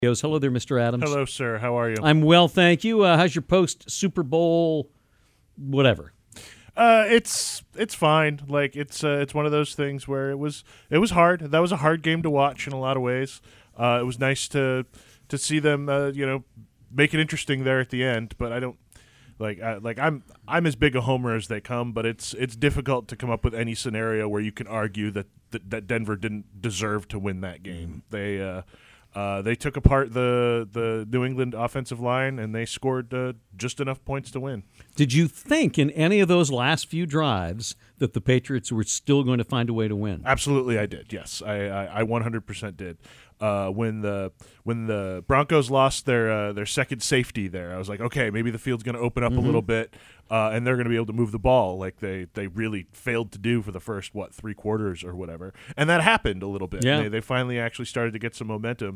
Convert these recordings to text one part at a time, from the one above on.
Hello there, Mr. Adams. Hello, sir. How are you? I'm well, thank you. How's your post-Super Bowl whatever? It's fine. Like it's one of those things where it was hard. That was a hard game to watch in a lot of ways. It was nice to see them make it interesting there at the end. But I don't I'm as big a homer as they come. But it's difficult to come up with any scenario where you can argue that Denver didn't deserve to win that game. They took apart the New England offensive line, and they scored just enough points to win. Did you think in any of those last few drives that the Patriots were still going to find a way to win? Absolutely, I did. Yes, I 100% did. When the Broncos lost their second safety there, I was like, okay, maybe the field's going to open up a little bit, and they're going to be able to move the ball like they really failed to do for the first 3 quarters or whatever. And that happened a little bit. Yeah. They finally actually started to get some momentum.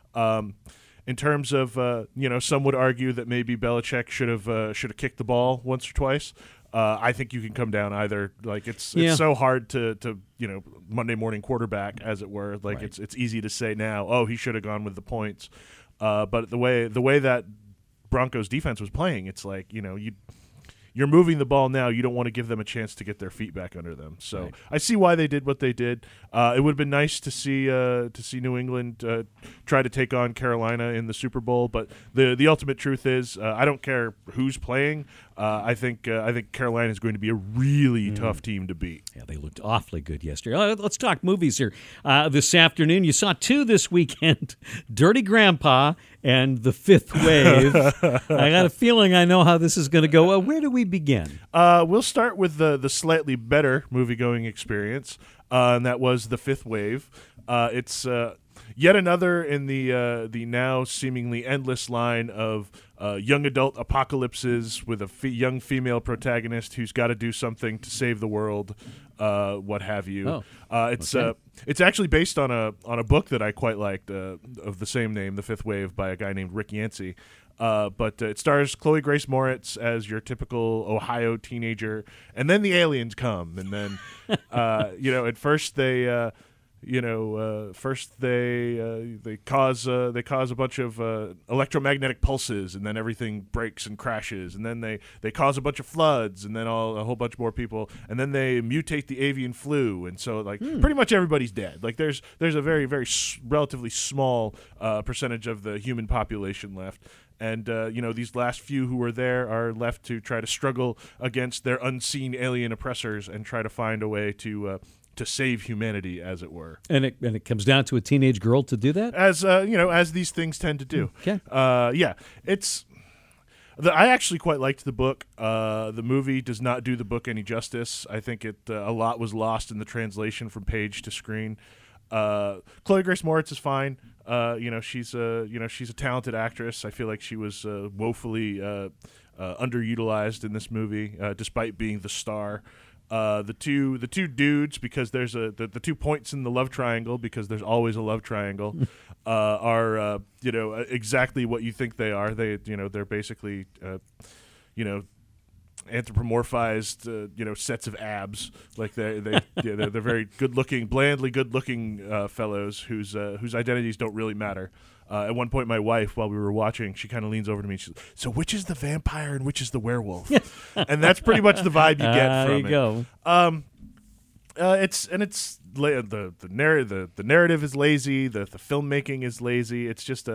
In terms of some would argue that maybe Belichick should have kicked the ball once or twice. I think you can come down either. Like it's so hard to Monday morning quarterback, as it were. Like right. it's easy to say now, oh, he should have gone with the points. But the way that Broncos defense was playing, it's like you're moving the ball now. You don't want to give them a chance to get their feet back under them. So right. I see why they did what they did. It would have been nice to see New England try to take on Carolina in the Super Bowl. But the ultimate truth is, I don't care who's playing. I think Carolina is going to be a really tough team to beat. Yeah, they looked awfully good yesterday. Let's talk movies here. This afternoon, you saw 2 this weekend: Dirty Grandpa and The Fifth Wave. I got a feeling I know how this is going to go. Where do we begin? We'll start with the slightly better movie-going experience, and that was The Fifth Wave. It's yet another in the now seemingly endless line of young adult apocalypses with a young female protagonist who's got to do something to save the world, what have you. It's actually based on a book that I quite liked of the same name, The Fifth Wave, by a guy named Rick Yancey. But it stars Chloe Grace Moretz as your typical Ohio teenager, and then the aliens come, and then at first they they cause a bunch of electromagnetic pulses, and then everything breaks and crashes, and then they cause a bunch of floods, and then a whole bunch more people, and then they mutate the avian flu, and so pretty much everybody's dead. Like there's a very very relatively small percentage of the human population left. And, these last few who are there are left to try to struggle against their unseen alien oppressors and try to find a way to save humanity, as it were. And it comes down to a teenage girl to do that? As these things tend to do. Okay. I actually quite liked the book. The movie does not do the book any justice. I think a lot was lost in the translation from page to screen. Chloe Grace Moretz is fine. She's a talented actress. I feel like she was woefully underutilized in this movie, despite being the star. The two dudes, because there's the 2 points in the love triangle, because there's always a love triangle, are exactly what you think they are. They're basically anthropomorphized sets of abs. Like they're very good looking, blandly good looking fellows whose identities don't really matter. At one point, my wife, while we were watching, she kind of leans over to me and she's like, so which is the vampire and which is the werewolf? And that's pretty much the vibe you get from it. There you go. The narrative is lazy. The filmmaking is lazy. It's just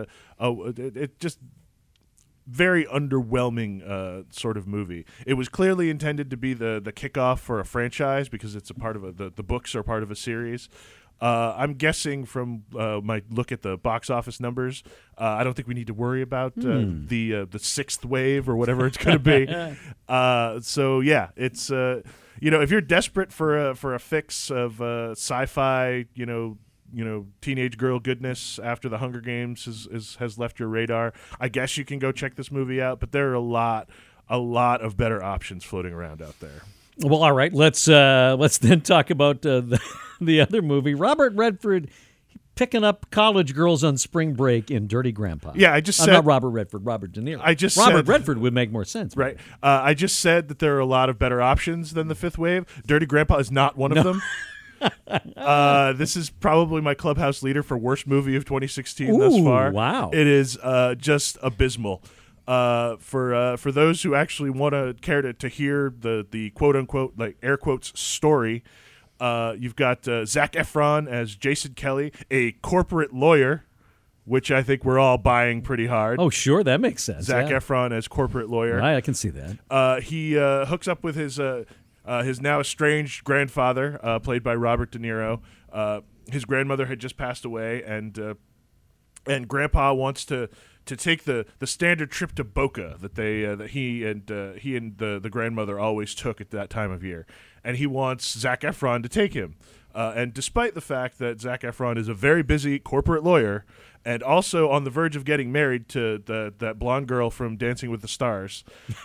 very underwhelming sort of movie. It was clearly intended to be the kickoff for a franchise, because it's a part of the books are part of a series. I'm guessing from my look at the box office numbers, I don't think we need to worry about the sixth wave or whatever it's going to be. So yeah, it's if you're desperate for a fix of sci-fi, teenage girl goodness after the Hunger Games has left your radar, I guess you can go check this movie out. But there are a lot of better options floating around out there. Well, all right. Let's then talk about the other movie. Robert Redford picking up college girls on spring break in Dirty Grandpa. Yeah, I just said... not Robert Redford, Robert De Niro. Robert Redford would make more sense. Right. I just said that there are a lot of better options than the Fifth Wave. Dirty Grandpa is not one of them. This is probably my clubhouse leader for worst movie of 2016 thus far. Wow. It is just abysmal. For those who actually want to care to hear the quote unquote, like air quotes, story, you've got Zac Efron as Jason Kelly, a corporate lawyer, which I think we're all buying pretty hard. Oh, sure, that makes sense. Zac Efron as corporate lawyer. Right, I can see that. He hooks up with his now estranged grandfather, played by Robert De Niro. His grandmother had just passed away, and Grandpa wants to take the standard trip to Boca that he and the grandmother always took at that time of year, and he wants Zac Efron to take him. And despite the fact that Zac Efron is a very busy corporate lawyer and also on the verge of getting married to that blonde girl from Dancing with the Stars,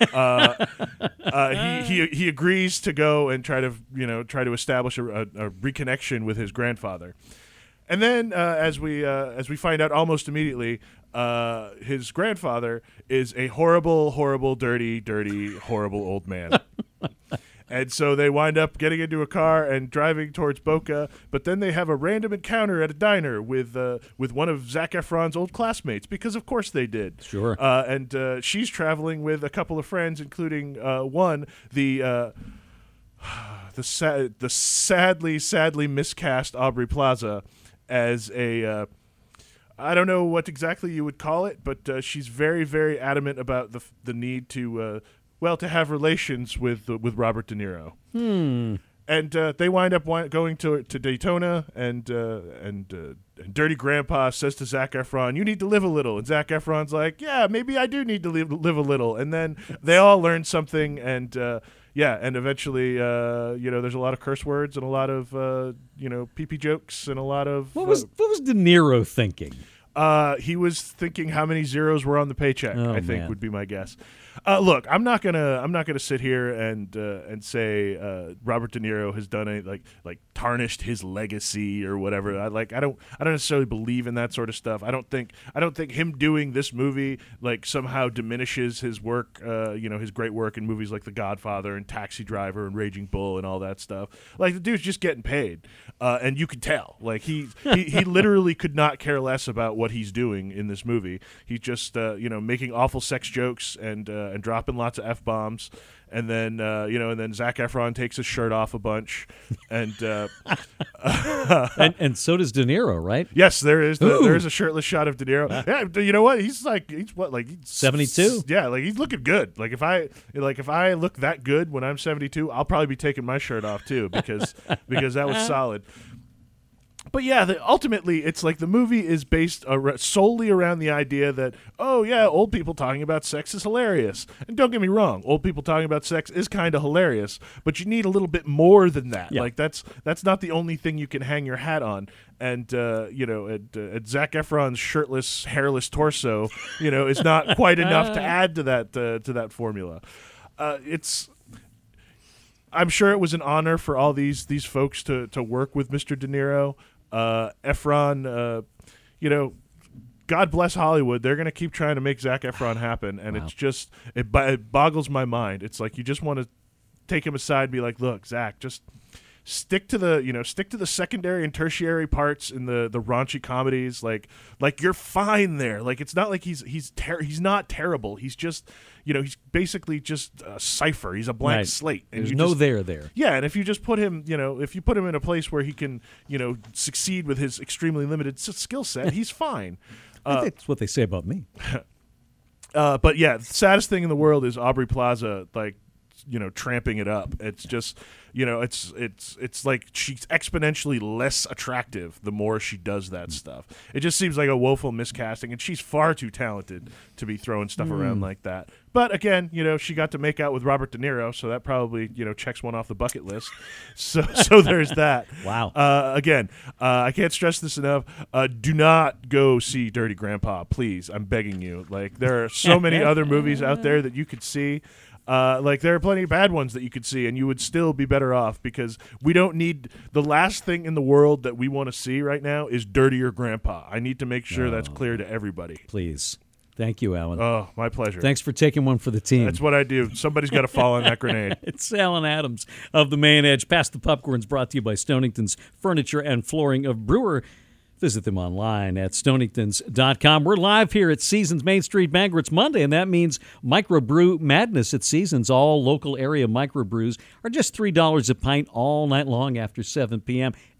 he agrees to go and try to establish a reconnection with his grandfather. And then, as we find out almost immediately, his grandfather is a horrible, horrible, dirty, horrible old man. And so they wind up getting into a car and driving towards Boca, but then they have a random encounter at a diner with one of Zac Efron's old classmates, because of course they did. Sure. And she's traveling with a couple of friends, including one, the sadly miscast Aubrey Plaza as a I don't know what exactly you would call it, but she's very, very adamant about the need to have relations with Robert De Niro. And they wind up going to Daytona, and Dirty Grandpa says to Zac Efron, "You need to live a little." And Zac Efron's like, "Yeah, maybe I do need to live a little." And then they all learn something, and and eventually, there's a lot of curse words and a lot of pee-pee jokes and a lot of What was De Niro thinking? He was thinking how many zeros were on the paycheck. Oh, I think man. would be my guess. Look, I'm not gonna sit here and say Robert De Niro has done any like tarnished his legacy or whatever. I don't necessarily believe in that sort of stuff. I don't think him doing this movie like somehow diminishes his work. His great work in movies like The Godfather and Taxi Driver and Raging Bull and all that stuff. Like, the dude's just getting paid, and you can tell. Like he literally could not care less about what he's doing in this movie. He's just making awful sex jokes and dropping lots of F-bombs, and then Zac Efron takes his shirt off a bunch, and and so does De Niro, right? yes, there is a shirtless shot of De Niro. Yeah, you know what? He's 72? Yeah, like he's looking good. Like if I look that good when I'm 72, I'll probably be taking my shirt off too, because that was solid. But yeah, ultimately, it's like the movie is based solely around the idea that, oh yeah, old people talking about sex is hilarious. And don't get me wrong, old people talking about sex is kind of hilarious, but you need a little bit more than that. Yeah. Like that's not the only thing you can hang your hat on. And at Zac Efron's shirtless, hairless torso, is not quite enough to add to that formula. I'm sure it was an honor for all these folks to work with Mr. De Niro. Efron, God bless Hollywood. They're going to keep trying to make Zac Efron happen, and Wow. it's just it boggles my mind. It's like you just want to take him aside and be like, "Look, Zac, just stick to the secondary and tertiary parts in the raunchy comedies. Like you're fine there. Like it's not like he's not terrible. He's just he's basically just a cipher. He's a blank Right. slate. And There's you no just, there. yeah, and if you just put him, if you put him in a place where he can, succeed with his extremely limited skill set, he's fine. I think that's what they say about me. But yeah, the saddest thing in the world is Aubrey Plaza, tramping it up. It's just, it's like she's exponentially less attractive the more she does that stuff. It just seems like a woeful miscasting, and she's far too talented to be throwing stuff around like that. But again, she got to make out with Robert De Niro, so that probably, checks one off the bucket list. So there's that. Wow. Again, I can't stress this enough. Do not go see Dirty Grandpa, please. I'm begging you. Like, there are so many other movies out there that you could see. There are plenty of bad ones that you could see, and you would still be better off, because we don't need the last thing in the world that we want to see right now is Dirtier Grandpa. I need to make sure that's clear to everybody. Please. Thank you, Alan. Oh, my pleasure. Thanks for taking one for the team. That's what I do. Somebody's got to fall on that grenade. It's Alan Adams of the Main Edge. Pass the Popcorn's brought to you by Stonington's Furniture and Flooring of Brewer. Visit them online at stoningtons.com. We're live here at Seasons Main Street Bangor. It's Monday, and that means Microbrew Madness at Seasons. All local area microbrews are just $3 a pint all night long after 7 p.m.